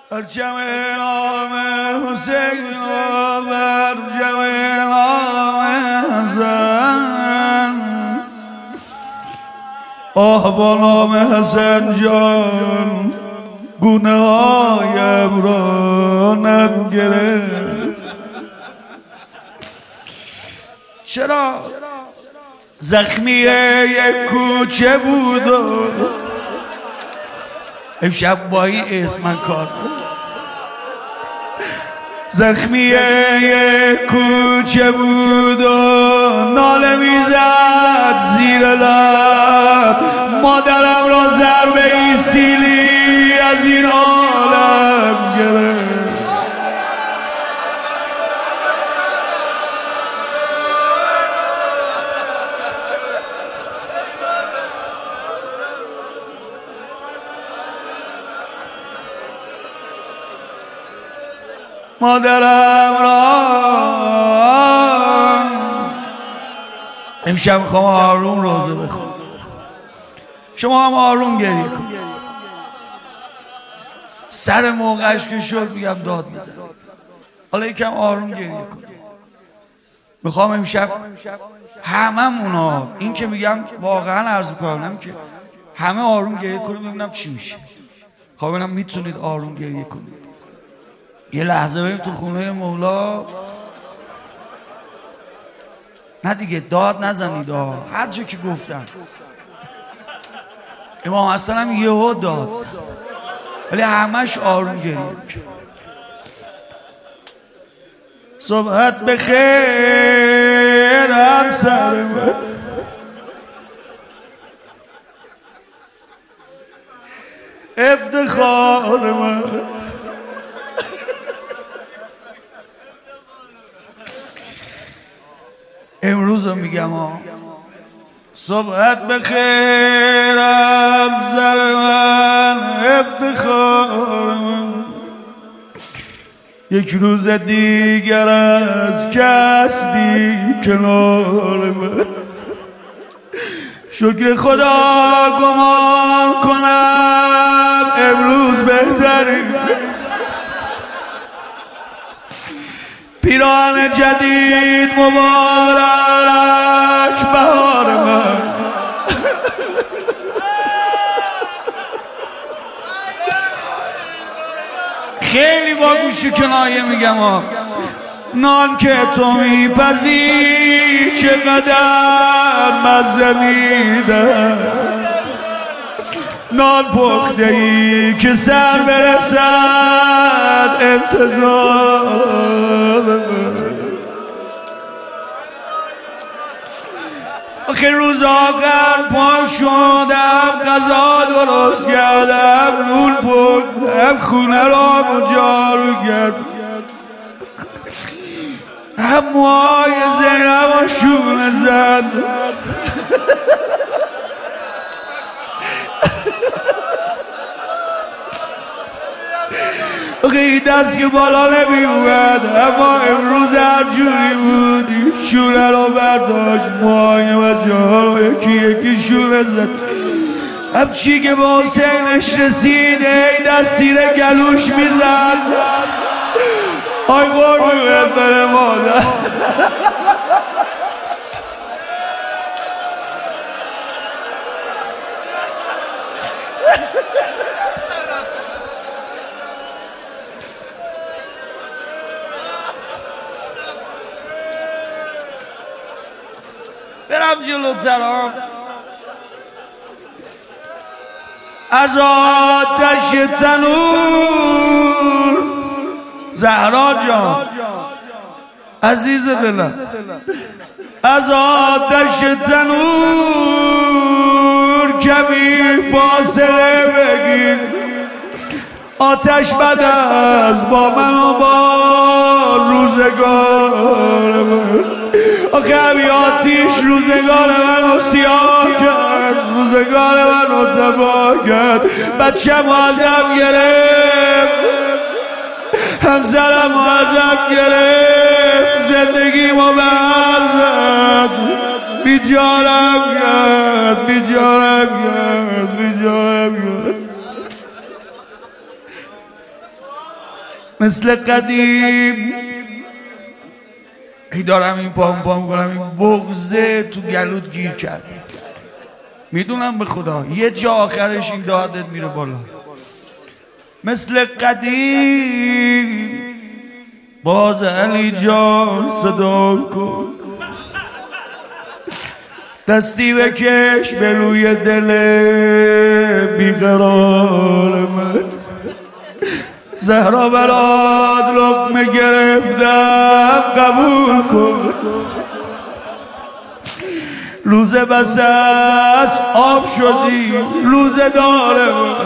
پرچم نام حسین و پرچم نام حسن، آه با نام حسن جان گونه هایم را نم گرفت. چرا زخمی یک کوچه بود و امشب با این اسم من کار زخمی یک کوچه بود و ناله میزد زیر لب، مادرم را ضربه ای سیلی از این عالم گرفت. مادرم را امشب میخوام آروم روزه بخون، شما هم آروم گریه کن. سر موقعش که شد میگم داد میزن، حالا یکم آروم گریه کن. میخوام امشب هممونا، این که میگم واقعا عرض کنم که همه آروم گریه کنیم ببینم چی میشه. خب ببینم میتونید آروم گریه کنید. یه لحظه بریم تو خونه مولا. نه دیگه داد نزنید، هر جا که گفتم. امام حسن هم یهو داد ولی همش آروم گریه. صبحت بخیر همسر من، افتخار من، امروز رو میگم صبحت بخیر همسر من، افتخار من، یک روز دیگر از کستی کنار من، شکر خدا گمان کنم امروز بهتری، پیران جدید مبارک بهار من. خیلی با گوش و کنایه میگم نان که تو میپزی چقدر مزه میده، نان پخته ای که سر برسد انتظار من. آخه روز آخر پا شدم غذا درست کردم، نون پختم، خونه را جارو کردم، هم موهای زینب و شونه زد. آخه دست که بالا نمی اومد، اما امروز هر جوری بودی شونه رو برداشت، موهای و جاها رو یکی یکی شونه زد. همچی که با حسینش رسید ای دست زیر گلوش میزد. آی قربونت بره مادر. برم جلوتر از آتش تنور، زهرا جان عزیز دلم، از آتش تنور کمی فاصله بگیر، آتش بد است با من و با روزگار من. آخه همی آتیش روزگار من رو سیاه کرد، روزگار من رو تباه کرد، بچم رو ازم گرفت، همسرم رو ازم گرفت، زندگیمو به هم زد، بیچارم کرد، بیچارم کرد، بیچارم کرد. مثل قدیم ای دارم این پام کنم، این بغضه تو گلوت گیر کرد. میدونم به خدا یه جا آخرش این دادت میره بالا. مثل قدیم باز علی جان صدا کن، دستی بکش به روی دل بیقرار من. زهرا برات لقمه گرفتم قبول کن، روز بس از آب شدی روز داره من.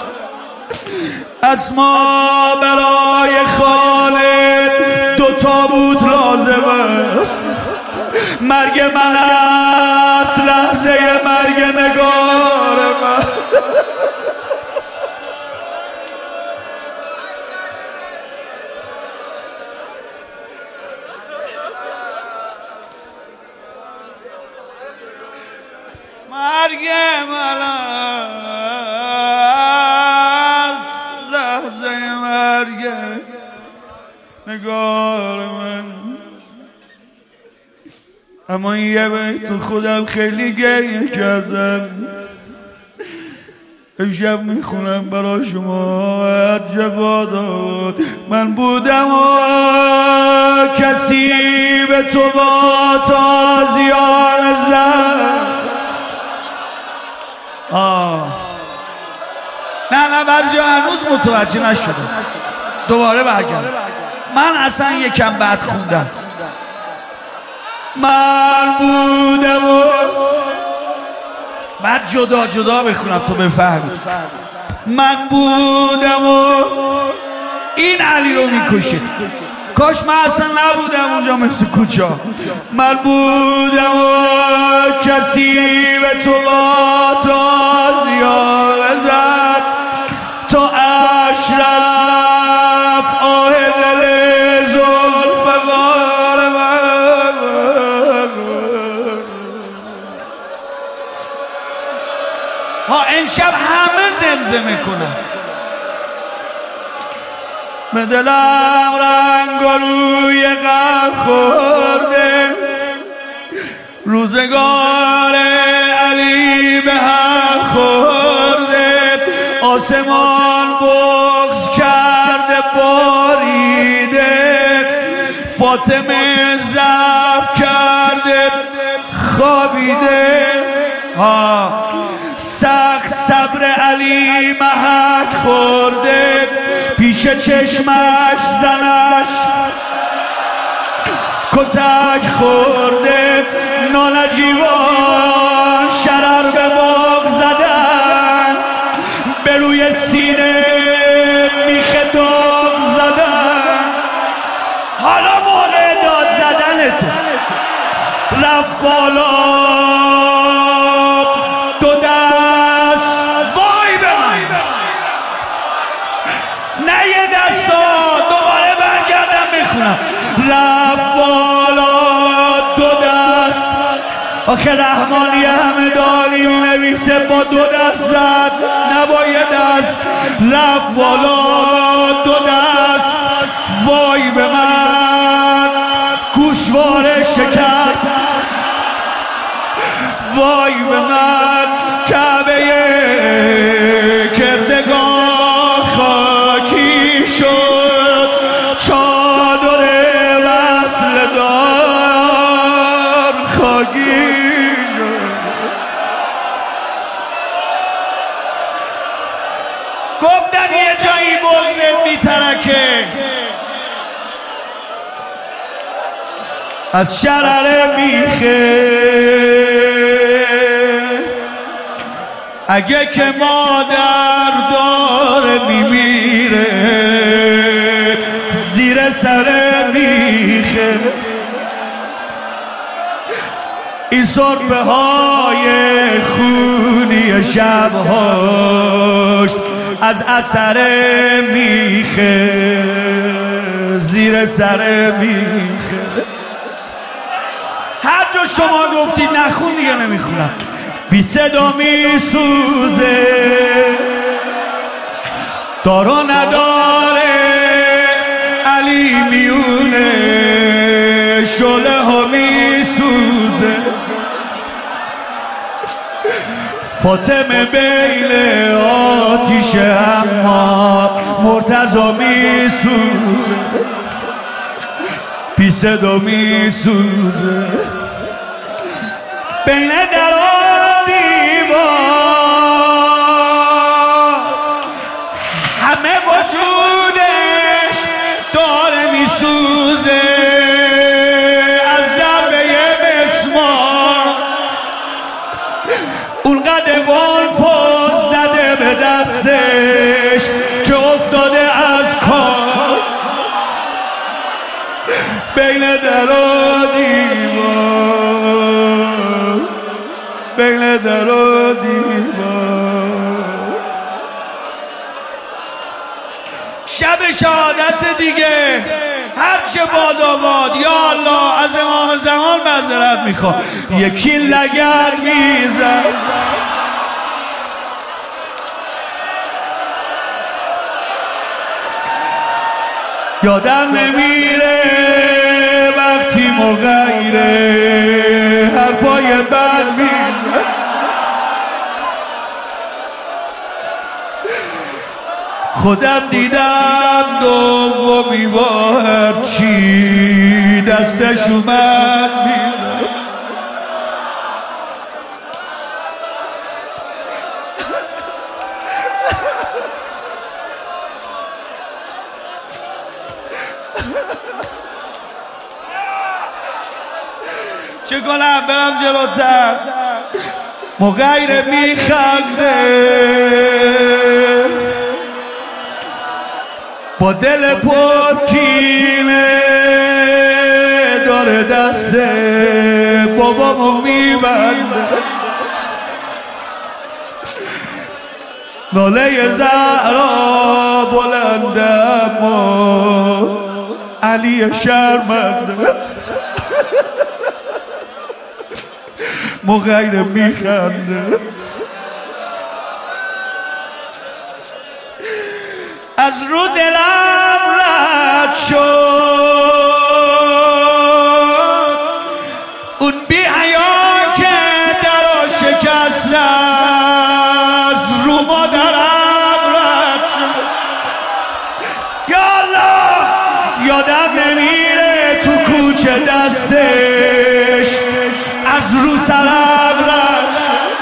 اسما برای خالد 2 تابوت لازم است، مرگ من است لحظه مرگ نگار من. مرگ من است لحظه مرگ نگار من. اما این یه بیت تو خودم خیلی گریه کردم، امشب میخونم برای شما. عجب داد من بودم و کسی به تو با تازیان زد. نه برجی هنوز متوجه نشده، دوباره برگرد. من اصلا یکم بعد خوندم. من بودم و بعد جدا جدا بخونم تو بفهمی. من بودم و این علی رو میکشه. کاش من اصلا نبودم اونجا مثل کوچا. من بودم و کسی به تو با تازیان زد، تا اشرف آه دل زلفقار من. امشب همه زمزمه کنم. به دلم رنگ و روی غم خورده، روزگار علی به هم خورده. آسمان بغض کرده باریده، فاطمه ضعف کرده خوابیده. سخت صبر علی محک خورده، پیش چشمش زنش کتک خورده. نانجیوان شرر به باغ زدن، به روی سینه میخ داغ زدن. حالا موقع داد زدنت رفت بالا رفت بالا 2 دست. آخه رحمانی همه دالی می نویسه با 2 دست زد نه با 1 دست. رفت بالا 2 دست. وای به من گوشواره شکست، وای به من کعبه کردگار خاکی شد. چادر وصل دار خاکی شد. گفتن یه جایی بغضت میترکه، از شرر میخه. اگه که مادر داره میمیره زیر سر میخه. این سرفه های خونی شبهاش از اثر میخه زیر سر میخه. هر جا شما گفتید نخون دیگه نمیخونم. بی صدا میسوزه، دارو نداره فاطمه بین آتیش اما مرتضی میسوزه، بی صدا میسوزه بین در و دیوار، همه وجودش داره میسوزه از ضربه مسمار. اونقدر والفوز زده به دستش که افتاده از کار بین در و دیوار، بین در و دیوار. شب شهادت دیگه هرچه باد یا الله از امام زمان معذرت میخوام، یکی لگد میزن یادم نمیره وقتی مغیره حرفای بد میزن. خودم دیدم دومی با هرچی دستش اومد میزن. چه کنم برم جلوتر؟ مغیره میخنده با دل پر کینه، داره دست بابامو میبنده. ناله زهرا بلنده اما علی شرمنده. مغیره میخنده از رو دلم رد شد اون بی حیا که درا شکست، از رو مادرم رد شد. یا الله یادم نمیره تو کوچه دستش از رو سرم رد شد.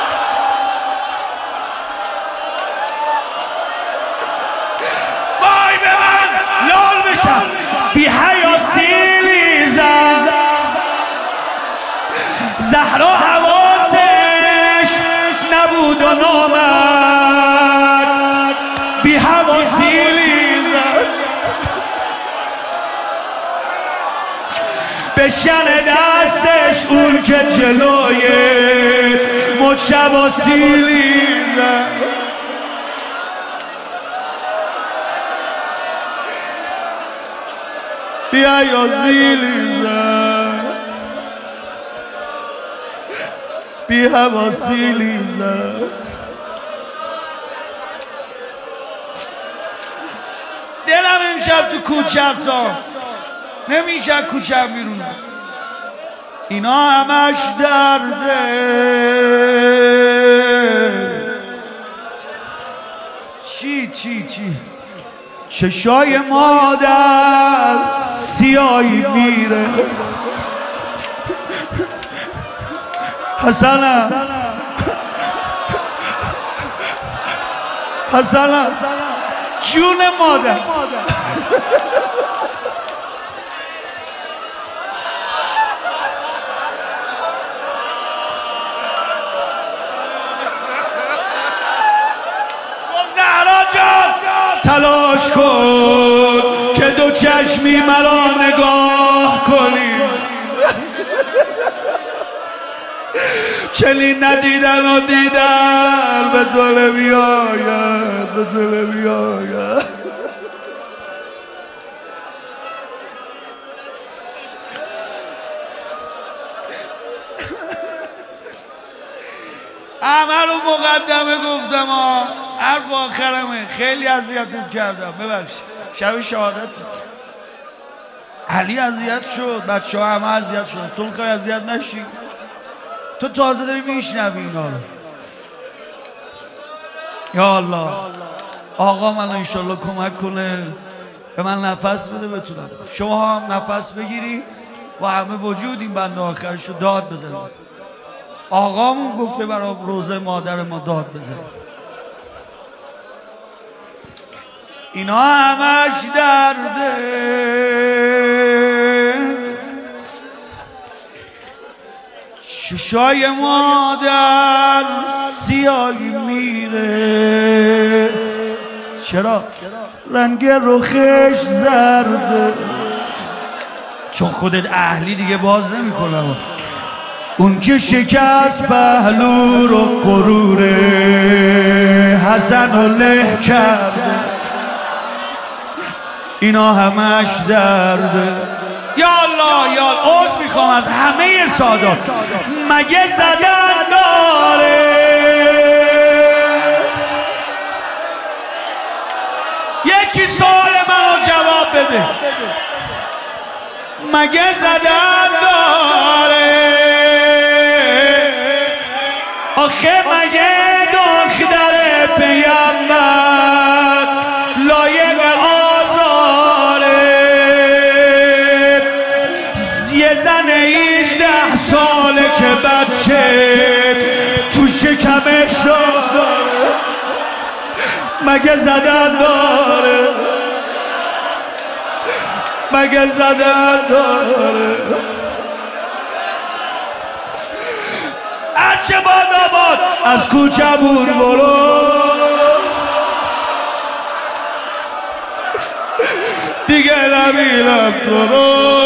وای به من لال بشم بی حیا سیلی زد، زهرا حواسش نبود و نامد بی حواسیلی زد. بشن دستش اون که جلوی مجتبی سیلی زد. بیا یا زیلی زد، بی هوا سیلی زد. دلم امشب تو کوچه هستم، نمیشه کوچه هم بیرونه. اینا همش درده، چی چشای مادر سیاهی میره. حسنم جون مادر تلاش کن که دو چشمی مرا نگاه کنی، چنین ندیدن و دیدن به دل بیاید، به دل بیاید. همه رو مقدمه گفتم ها، حرف آخرمه. خیلی اذیتت کردم، ببخشید. شب شهادت علی اذیت شد، بچه ها همه اذیت شد، تو میخوای اذیت نشی؟ تو تازه داری میشنوی اینا رو. یا الله آقا من انشالله کمک کنه به من نفس بده بتونم. شما هم نفس بگیری و همه وجود این بنده آخرشو داد بزنید. آقامون گفته برای روزه مادر ما داد بزنید. اینا همش درده، چشای مادر سیاهی میره، چرا؟ رنگ رخش زرده، چون خودت اهلی دیگه باز نمی کنم. اون که شکست پهلو رو غرور حسن و له کرده، اینا همش درده. یا الله یا عوض میخوام از همه سادات، مگه زدن داره؟ یکی سوال منو جواب بده، مگه زدن داره؟ آخه مگه دختر پیامبر لایق آزاره؟ یه زن 18 ساله که بچه تو شکمش داره، مگه زدن داره؟ مگه زدن داره؟ هرچه باد آباد از کوچمون برو، دیگه نبینم تو رو.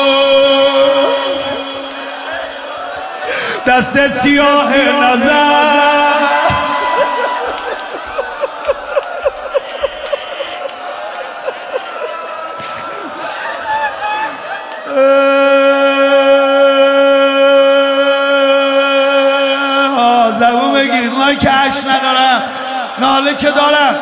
دست سیاه نظر زبون بگیرید. اونایی که عشق ندارم ناله که دارم.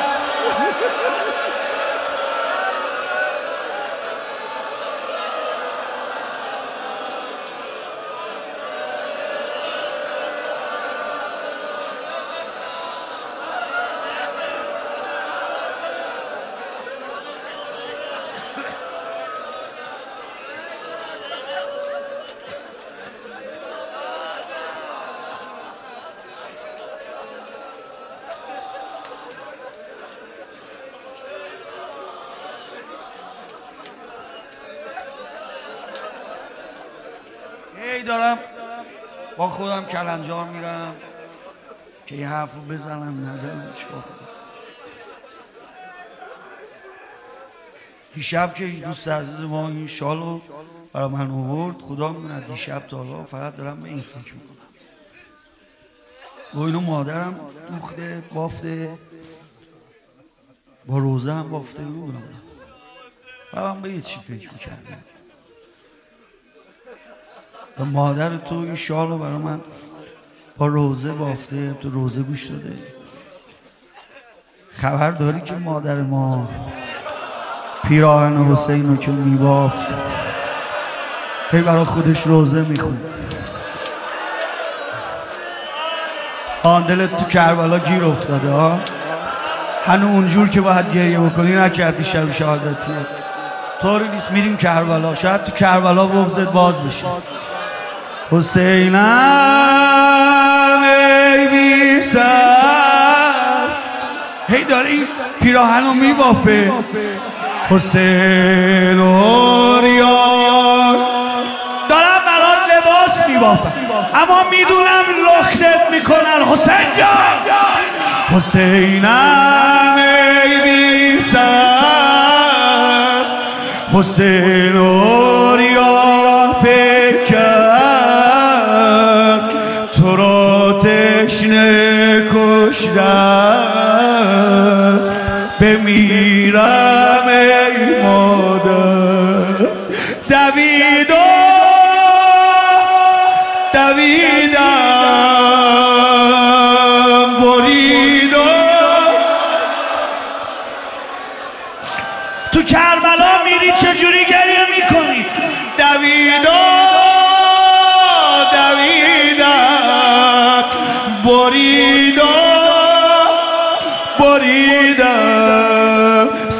دارم با خودم کلنجار میرم که یه حرف رو بزنم نزنم چیکار کنم. دیشب که دوست عزیز ما این شال رو برای من آورد، خدا میدونه دیشب تا حالا فقط دارم به این فکر میکنم. با اینو مادرم دوخته بافته، با روزه هم بافته بودم، من به یه چی فکر میکردم. و مادر تو این شال رو برای من با روزه بافته، تو روزه گوش داده. خبر داری که مادر ما پیراهن حسین رو که میبافت هی برای خودش روزه میخوند. دلت تو کربلا گیر افتاده ها، هنو اونجور که باید گریه بکنی نکردی. شب شهادتیه طوری نیست، میریم کربلا، شاید تو کربلا بغضت باز بشه. حسینم ای بی سر، هی داره این پیراهن رو میبافه. حسین اوریان دارم برات لباس میبافم، اما میدونم لختت میکنن حسین جان. حسینم ای بی سر، حسین اوریان پیکر، تو را تشنه کشتن بمیرم ای مادر. دویدم بریدم. تو کربلا میری چجوری گریه میکنی؟ دویدم بریدم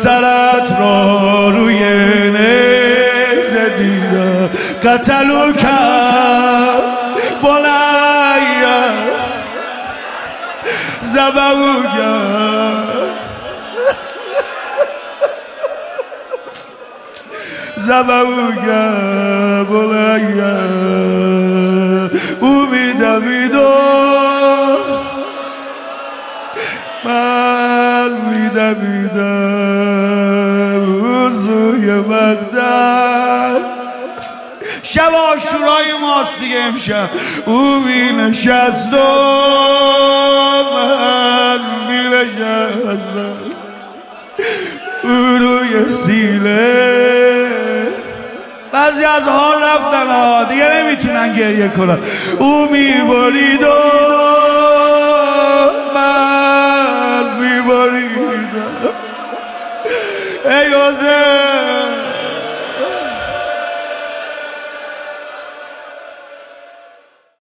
سرت را روی نیزه دیدم قتلو کرد بلند زبمو کرد زبمو کرد بلند امیدم من میدمیدم روزوی مقدر شب آشورای ماست دیگه امشب او می نشست و من می نشستم او روی سیله بعضی از حال رفتن ها دیگه نمیتونن گریه کنن او می برید و من می بریدم ای حسین